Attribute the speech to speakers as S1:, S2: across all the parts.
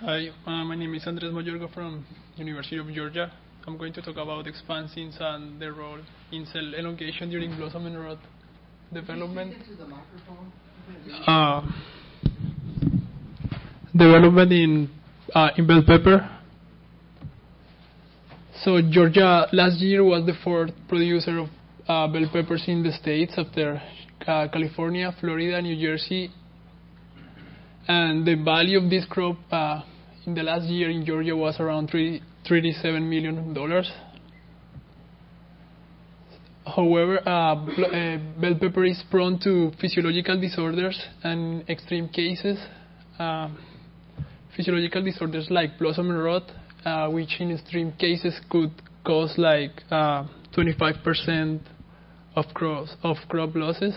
S1: Hi, my name is Andres Mayorga from University of Georgia. I'm going to talk about expansins and their role in cell elongation during blossom and rod development. Uh, Development in bell pepper. So Georgia last year was the fourth producer of bell peppers in the states after California, Florida, New Jersey, and the value of this crop in the last year in Georgia was around $37 million. However, bell pepper is prone to physiological disorders and extreme cases. Physiological disorders like blossom and rot, which in extreme cases could cause like 25% of crop losses.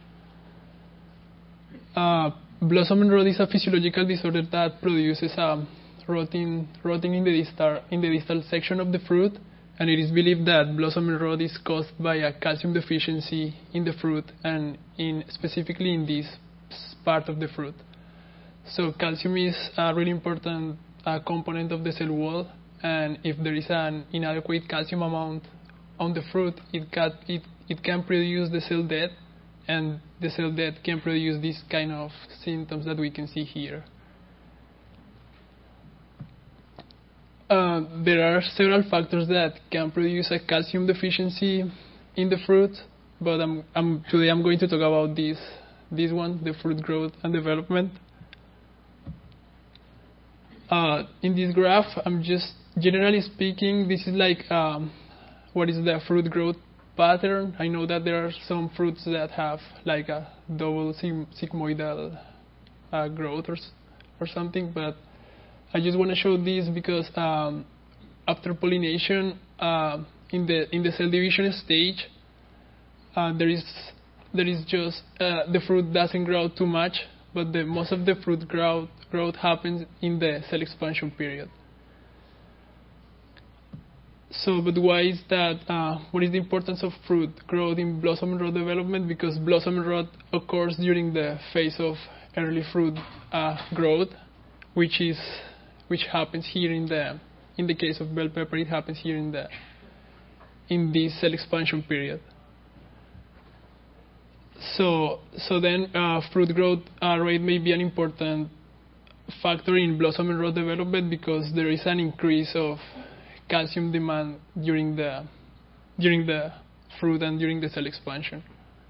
S1: Blossom and rot is a physiological disorder that produces rotting in the distal section of the fruit, and it is believed that blossom and rot is caused by a calcium deficiency in the fruit and specifically in this part of the fruit. So calcium is a really important component of the cell wall, and if there is an inadequate calcium amount on the fruit, it can produce the cell death, and the cell death can produce these kind of symptoms that we can see here. There are several factors that can produce a calcium deficiency in the fruit, but today I'm going to talk about this one, the fruit growth and development. In this graph, I'm just generally speaking, this is like what is the fruit growth pattern. I know that there are some fruits that have like a double sigmoidal growth or something, but I just want to show this because after pollination, in the cell division stage, there is just the fruit doesn't grow too much, but most of the fruit growth happens in the cell expansion period. So, but why is that? What is the importance of fruit growth in blossom and rod development? Because blossom and rod occurs during the phase of early fruit growth, which happens here in the case of bell pepper. It happens here in this cell expansion period. So then fruit growth rate may be an important factor in blossom and rod development because there is an increase of calcium demand during the fruit and during the cell expansion.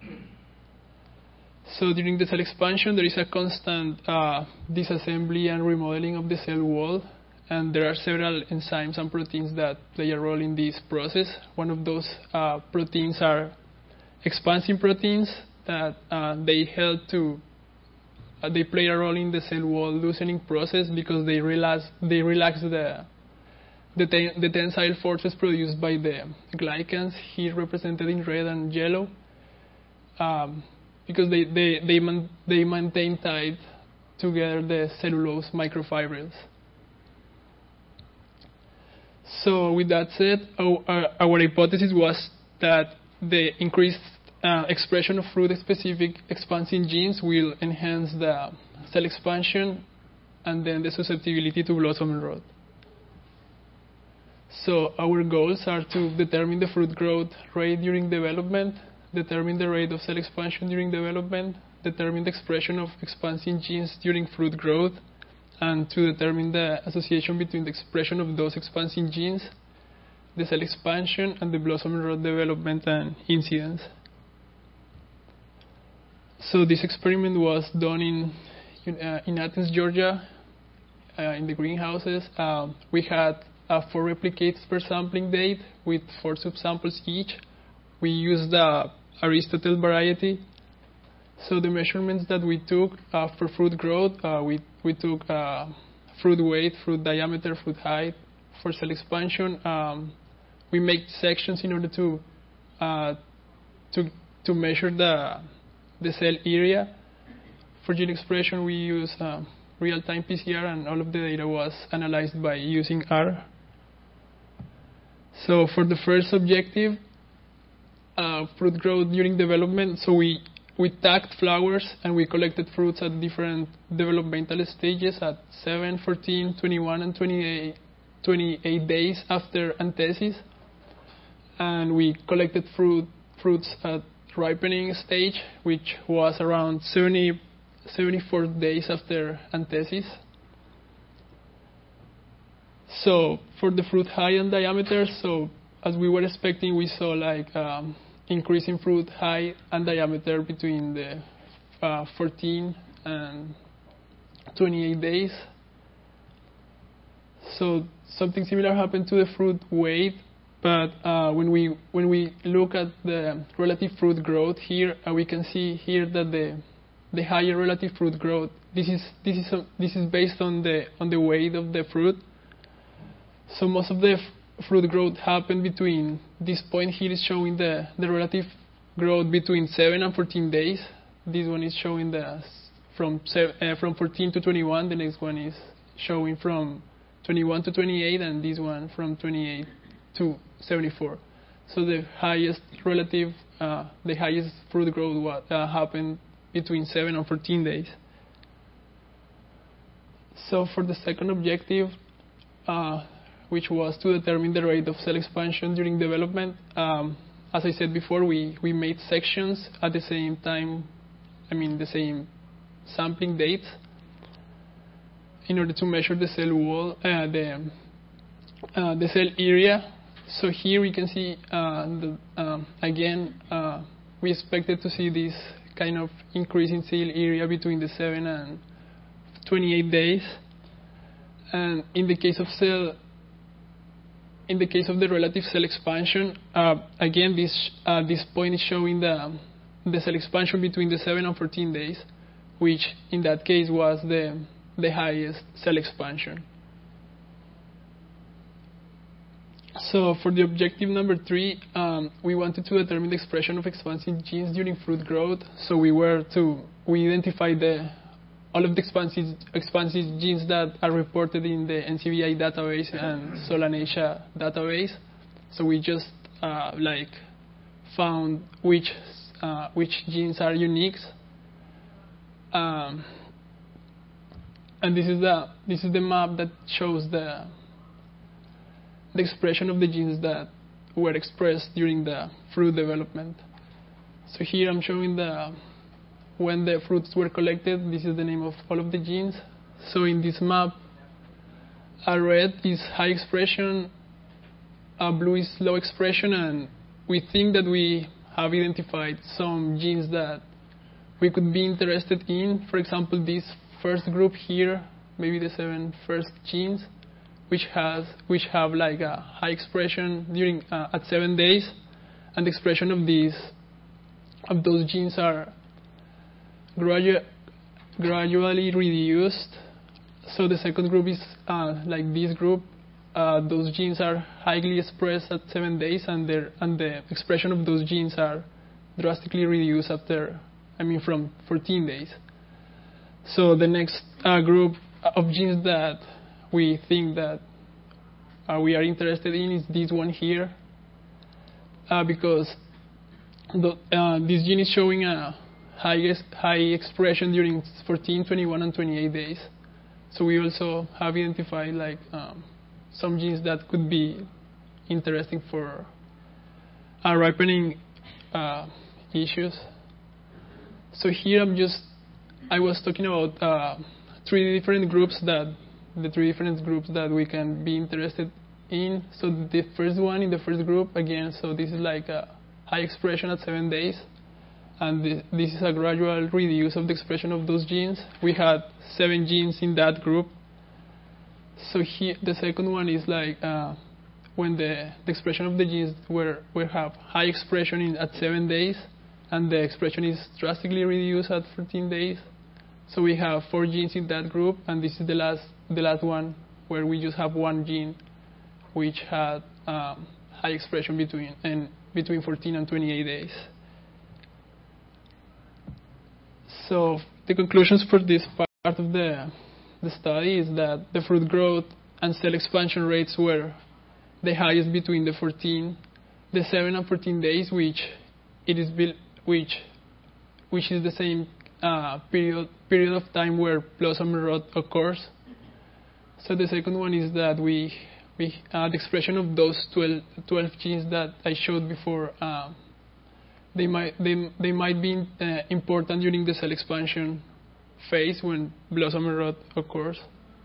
S1: So during the cell expansion, there is a constant disassembly and remodeling of the cell wall, and there are several enzymes and proteins that play a role in this process. One of those proteins are expansion proteins that they play a role in the cell wall loosening process because they relax the tensile forces produced by the glycans, here represented in red and yellow, because they maintain tight together the cellulose microfibrils. So with that said, our hypothesis was that the increased expression of fruit-specific expansion genes will enhance the cell expansion and then the susceptibility to blossom and rot. So our goals are to determine the fruit growth rate during development, determine the rate of cell expansion during development, determine the expression of expansion genes during fruit growth, and to determine the association between the expression of those expansion genes, the cell expansion, and the blossom and rod development and incidence. So this experiment was done in Athens, Georgia, in the greenhouses. We had 4 replicates per sampling date with 4 subsamples each. We used the Aristotle variety. So the measurements that we took for fruit growth, we took fruit weight, fruit diameter, fruit height. For cell expansion, we make sections in order to measure the cell area. For gene expression, we use real-time PCR, and all of the data was analyzed by using R. So for the first objective, fruit growth during development, so we we tagged flowers and we collected fruits at different developmental stages at 7, 14, 21, and 28 days after anthesis. And we collected fruits at ripening stage, which was around 74 days after anthesis. So for the fruit height and diameter, so as we were expecting, we saw like increase in fruit height and diameter between the 14 and 28 days. So something similar happened to the fruit weight, but when we look at the relative fruit growth here, we can see here that the higher relative fruit growth, this is based on the weight of the fruit. So most of the fruit growth happened between this point here is showing the relative growth between 7 and 14 days. This one is showing from 14 to 21. The next one is showing from 21 to 28, and this one from 28 to 74. So the highest relative, the highest fruit growth happened between 7 and 14 days. So for the second objective, which was to determine the rate of cell expansion during development, as I said before, we made sections at the same time, the same sampling dates, in order to measure the cell wall, the cell area. So here we can see again we expected to see this kind of increase in cell area between the 7 and 28 days, and in the case of the relative cell expansion, again this point is showing the cell expansion between the 7 and 14 days, which in that case was the highest cell expansion. So for the objective number 3, we wanted to determine the expression of expansive genes during fruit growth. So we identified all of the expansive genes that are reported in the NCBI database and Solanasia database. So we just found which genes are unique. And this is the map that shows the expression of the genes that were expressed during the fruit development. So here I'm showing when the fruits were collected. This is the name of all of the genes. So in this map, red is high expression, blue is low expression, and we think that we have identified some genes that we could be interested in. For example, this first group here, maybe the 7 first genes, which have like a high expression during at 7 days, and the expression of those genes are gradually reduced. So the second group is like this group. Those genes are highly expressed at 7 days, and the expression of those genes are drastically reduced from 14 days. So the next group of genes that we think that we are interested in is this one here, because this gene is showing a high expression during 14, 21, and 28 days. So we also have identified some genes that could be interesting for ripening issues. So here I was talking about three different groups that we can be interested in. So the first one in the first group, again, so this is like a high expression at 7 days, and this is a gradual reduce of the expression of those genes. We had 7 genes in that group. So here the second one is when the expression of the genes have high expression at 7 days, and the expression is drastically reduced at 14 days. So we have 4 genes in that group, and this is the last one where we just have 1 gene which had high expression between 14 and 28 days. So the conclusions for this part of the study is that the fruit growth and cell expansion rates were the highest between the 7 and 14 days, which which is the same period of time where blossom and rot occurs. So the second one is that we the expression of those 12 genes that I showed before. They might be important during the cell expansion phase when blossom and rot occurs.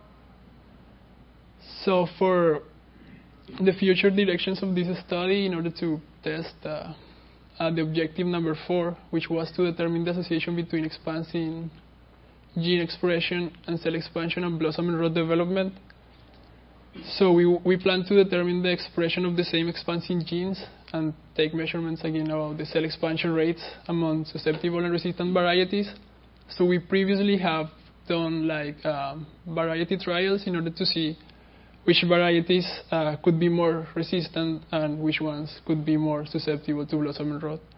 S1: So for the future directions of this study, in order to test the objective number 4, which was to determine the association between expansing gene expression and cell expansion and blossom and rot development. So we plan to determine the expression of the same expansing genes and take measurements again about the cell expansion rates among susceptible and resistant varieties. So we previously have done like variety trials in order to see which varieties could be more resistant and which ones could be more susceptible to blossom and rot.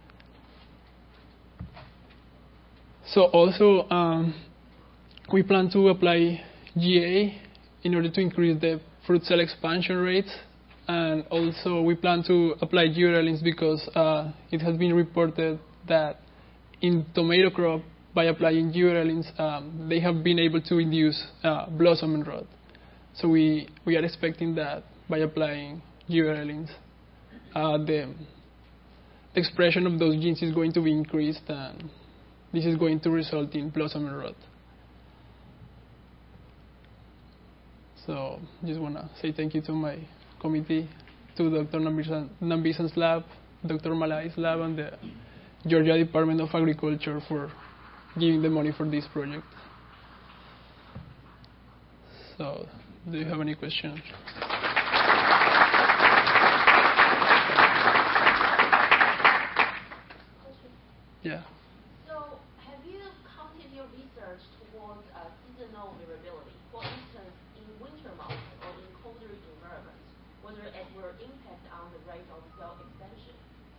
S1: So also we plan to apply GA in order to increase the fruit cell expansion rates, and also we plan to apply gibberellins because it has been reported that in tomato crop, by applying gibberellins, they have been able to induce blossom and rot. So we are expecting that by applying gibberellins, the expression of those genes is going to be increased, and this is going to result in blossom and rot. So just want to say thank you to my committee, to Dr. Nambisan's lab, Dr. Malai's lab, and the Georgia Department of Agriculture for giving the money for this project. So, do you have any questions? Yeah.
S2: So, have you counted your research towards seasonal variability? For instance, in winter months or in colder environments, whether it will impact on the rate of cell expansion?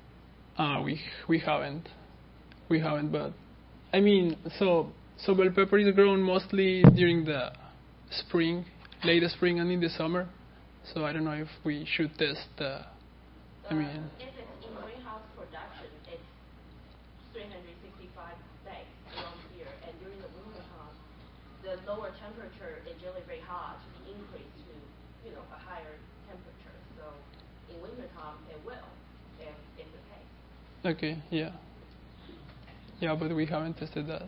S1: We haven't, but I mean, so bell pepper is grown mostly during the spring, late spring and in the summer. So I don't know if we should test the.
S2: If it's in greenhouse production, it's 365 days around here, and during the winter time, the lower temperature is generally very hot to be increased to, a higher temperature. So in winter time, it will, if it's the case.
S1: Okay, yeah. Yeah, but we haven't tested that.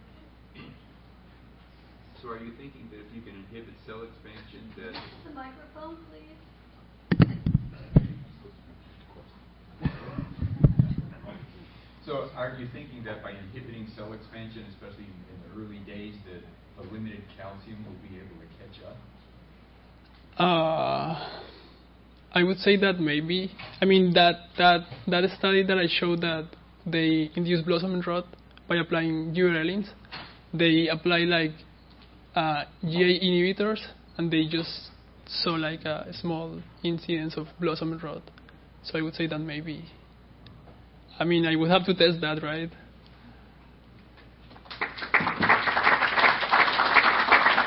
S3: So are you thinking that if you can inhibit cell expansion that...
S2: The microphone, please.
S3: So are you thinking that by inhibiting cell expansion, especially in the early days, that the limited calcium will be able to catch up?
S1: I would say that maybe. I mean, that study that I showed that they induce blossom and rot by applying gibberellins, they apply like GA inhibitors, and they just saw like a small incidence of blossom and rot. So I would say that maybe. I mean, I would have to test that, right?